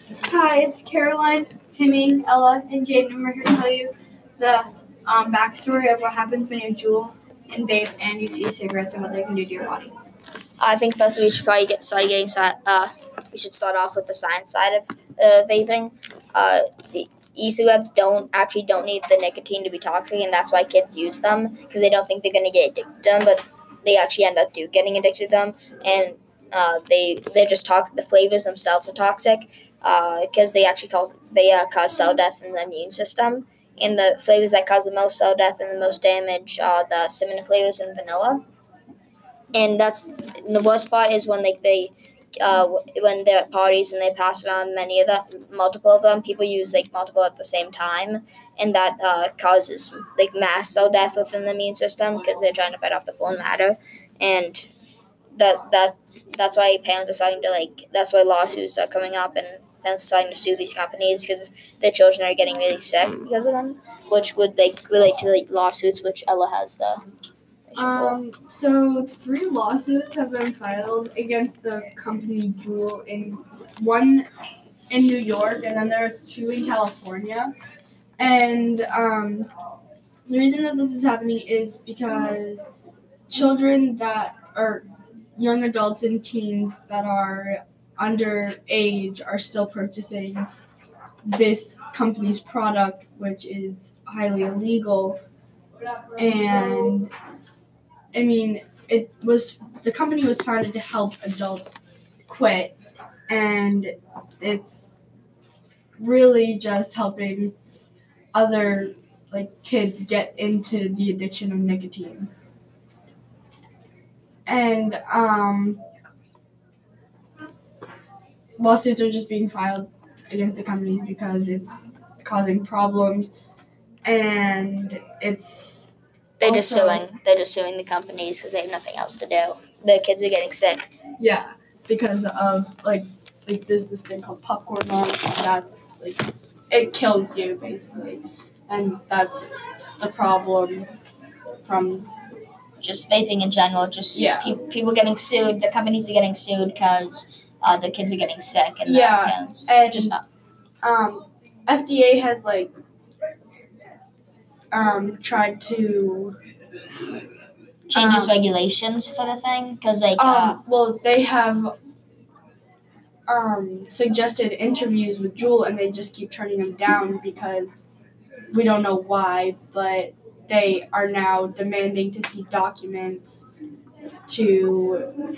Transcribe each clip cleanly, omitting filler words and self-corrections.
Hi, it's Caroline, Timmy, Ella, and Jaden, and we're here to tell you the backstory of what happens when you Juul and vape and use e-cigarettes and what they can do to your body. I think first we should probably we should start off with the science side of vaping. The e-cigarettes don't need the nicotine to be toxic, and that's why kids use them because they don't think they're going to get addicted to them, but they actually end up getting addicted to them, and they're just toxic. The flavors themselves are toxic because they actually cause cell death in the immune system. And the flavors that cause the most cell death and the most damage are the cinnamon flavors and vanilla. And the worst part is when when they're at parties and they pass around multiple of them, people use multiple at the same time, and that causes mass cell death within the immune system because they're trying to fight off the foreign matter, and that's why parents are starting to that's why lawsuits are coming up and parents are starting to sue these companies because their children are getting really sick because of them, which would relate to lawsuits, which Ella has the. So 3 lawsuits have been filed against the company Juul, one in New York, and then there's 2 in California. And the reason that this is happening is because children that are young adults and teens that are underage are still purchasing this company's product, which is highly illegal. And I mean, the company was founded to help adults quit, and it's really just helping other kids get into the addiction of nicotine. And lawsuits are just being filed against the companies because it's causing problems, and they're just suing the companies because they have nothing else to do. The kids are getting sick. Yeah, because of there's this thing called popcorn lung. That's it kills you basically, and that's the problem from just vaping in general. Just people getting sued. The companies are getting sued because the kids are getting sick and parents and just not. FDA has tried to change its regulations for the thing because they have suggested interviews with Juul, and they just keep turning them down because we don't know why, but they are now demanding to see documents to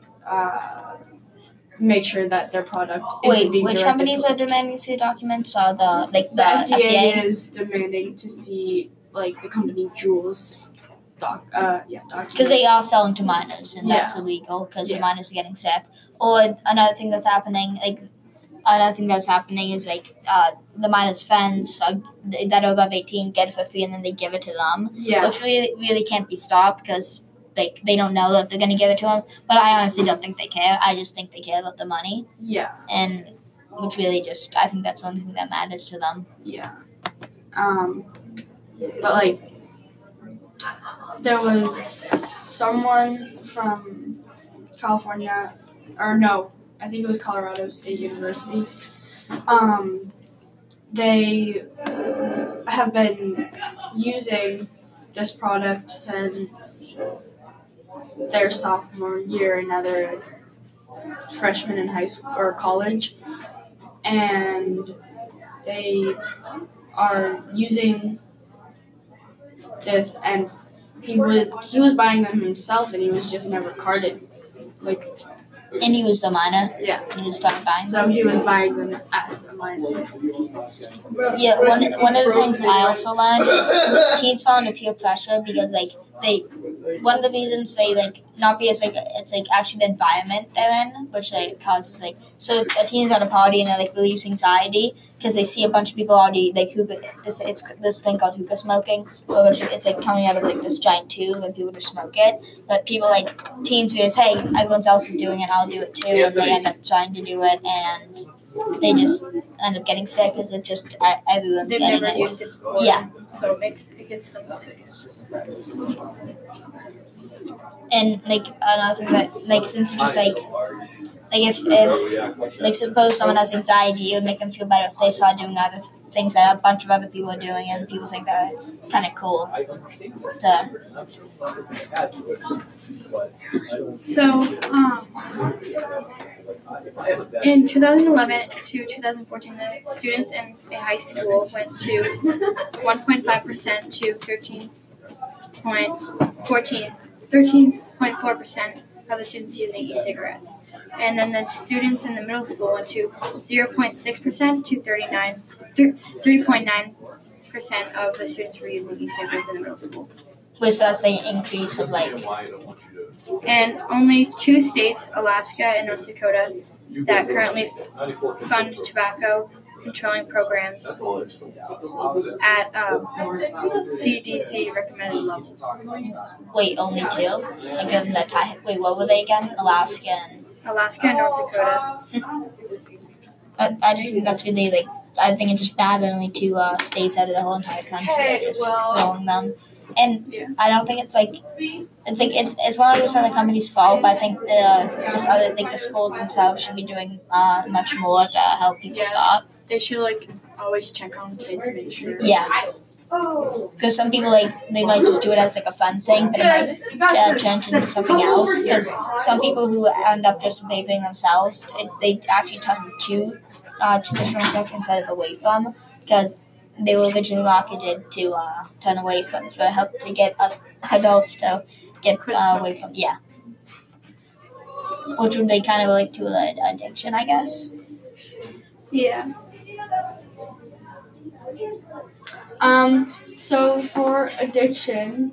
make sure that their product isn't being which companies are demanding to see documents? Are the FDA is demanding to see the company Juul's documents. Because they are selling to minors, and that's illegal because the minors are getting sick. Or another thing that's happening, is the minors' friends that are above 18 get it for free, and then they give it to them. Yeah. Which really can't be stopped because they don't know that they're going to give it to them. But I honestly don't think they care. I just think they care about the money. Yeah. And which really I think that's the only thing that matters to them. Yeah. But there was someone from California, or no, I think it was Colorado State University. They have been using this product since their sophomore year, and now they're freshmen in high school or college, and they are using this, and he was buying them himself, and he was just never carded. And he was a minor? Yeah. And he was started buying them? So he was buying them as a minor. Yeah, one of the things I also learned is teens fall into peer pressure because, one of the reasons they, not because, it's, actually the environment they're in, which, causes, so a teen is at a party and they're, relieves anxiety because they see a bunch of people already, it's this thing called hookah smoking, so it's, coming out of, this giant tube and people just smoke it, but people, teens realize, hey, everyone else is doing it, I'll do it too, and they end up trying to do it, and they just end up getting sick because it just, everyone's They've getting never it. used it before. Yeah. So it gets them sick. And, another thing that, since it's just, if suppose someone has anxiety, it would make them feel better if they saw doing other things that a bunch of other people are doing, and people think that kind of cool. So, in 2011 to 2014, the students in a high school went to 1.5% to 13.4% of the students using e-cigarettes. And then the students in the middle school went to 0.6% to 3.9% of the students were using e-cigarettes in the middle school. Which that's an increase of And only 2 states, Alaska and North Dakota, that currently fund tobacco controlling programs at CDC recommended level. Wait, only 2? Wait, what were they again? Alaska and North Dakota. I just think that's really I think it's just bad that only 2 states out of the whole entire country are just rolling them. And I don't think it's 100% the company's fault, but I think the schools themselves should be doing much more to help people stop. They should always check on kids to make sure. Yeah. Because some people they might just do it as a fun thing, but it might turn into something else. Because some people who end up just vaping themselves, they actually turn to traditional stuff instead of away from, because they were originally marketed to turn away from, for help to get adults to get away from, which would they kind of relate to addiction, I guess. Yeah. So for addiction,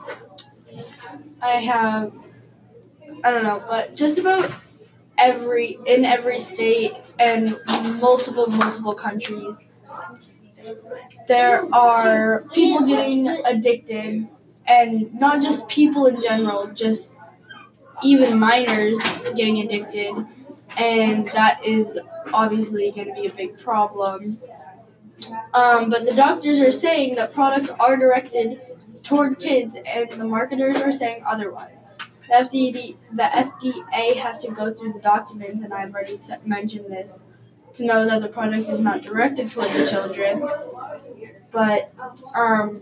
I don't know, but just about in every state and multiple countries, there are people getting addicted, and not just people in general, just even minors getting addicted, and that is obviously going to be a big problem. But the doctors are saying that products are directed toward kids, and the marketers are saying otherwise. The FDA has to go through the documents, and I've already mentioned this, to know that the product is not directed toward the children. But I'm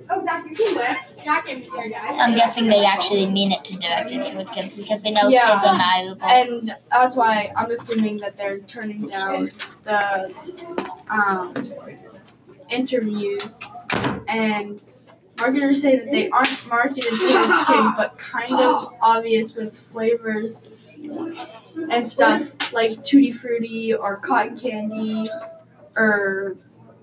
guessing they actually mean it to direct it toward kids because they know kids are malleable. And that's why I'm assuming that they're turning down the interviews, and marketers say that they aren't marketed towards kids, but kind of obvious with flavors and stuff like Tutti Frutti or cotton candy or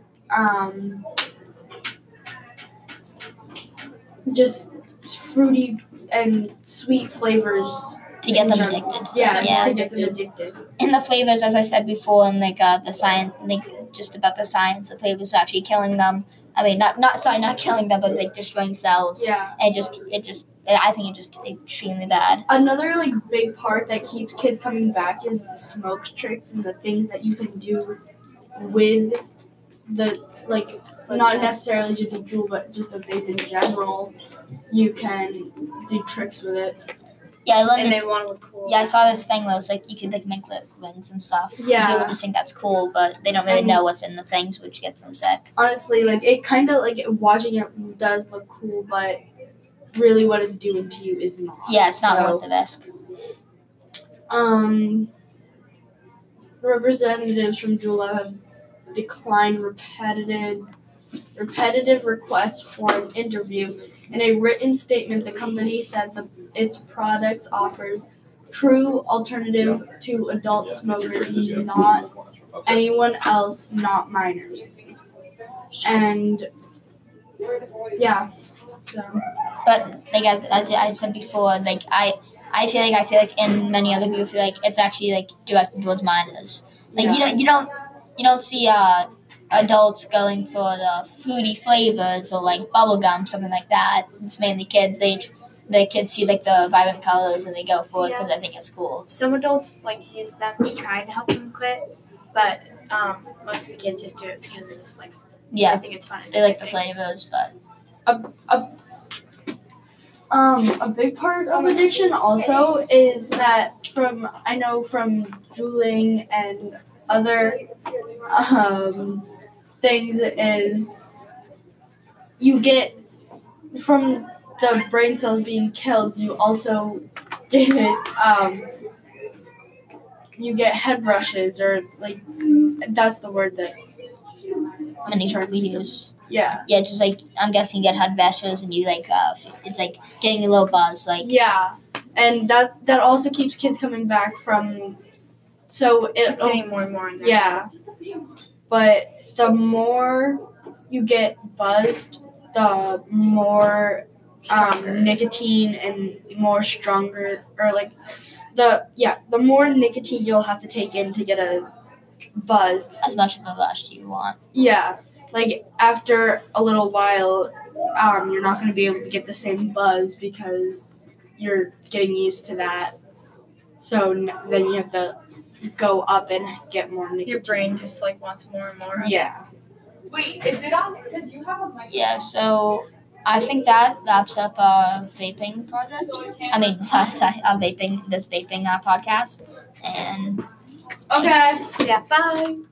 just fruity and sweet flavors to get them addicted. To get them addicted. And the flavors, as I said before, and the science, just about the science, the flavors are actually killing them. I mean, not killing them, but destroying cells. Yeah. And I think it's just extremely bad. Another big part that keeps kids coming back is the smoke tricks and the things that you can do with the not necessarily just a Juul, but just a vape in general. You can do tricks with it. Yeah, I love and this. They want to look cool. Yeah, I saw this thing where it was you could make liquids and stuff. Yeah. People just think that's cool, but they don't really know what's in the things, which gets them sick. Honestly, it kind of watching it does look cool, but really what it's doing to you is not. Yeah, it's not worth the risk. Representatives from Juul have declined repetitive requests for an interview. In a written statement, the company said that its product offers true alternative to adult smokers, not anyone else, not minors. And yeah. So. But as I said before, I feel like and many other people feel it's actually directed towards minors. You don't see adults going for the fruity flavors or bubblegum, something like that. It's mainly kids. The kids see the vibrant colors and they go for it because I think it's cool. Some adults use them to try to help them quit, but most of the kids just do it because it's I think it's fun. They like the flavors, but a big part of addiction also is that from juuling and other things is you get from the brain cells being killed. You also get you get head rushes, or like that's the word that many we use. Yeah. Yeah, just like I'm guessing you get head rushes and you like it's like getting a little buzz, like yeah, and that also keeps kids coming back from. So It's getting more and more in there. Yeah, but the more you get buzzed, the more nicotine and more stronger, or like the more nicotine you'll have to take in to get a buzz. As much of a rush you want. Yeah, like after a little while, you're not going to be able to get the same buzz because you're getting used to that. So then you have to go up and get more nicotine. Your brain just like wants more and more. Yeah. Wait, is it on? Because you have a mic. Yeah, so I think that wraps up our vaping project. I mean, sorry, this vaping podcast. And Okay. Yeah, bye.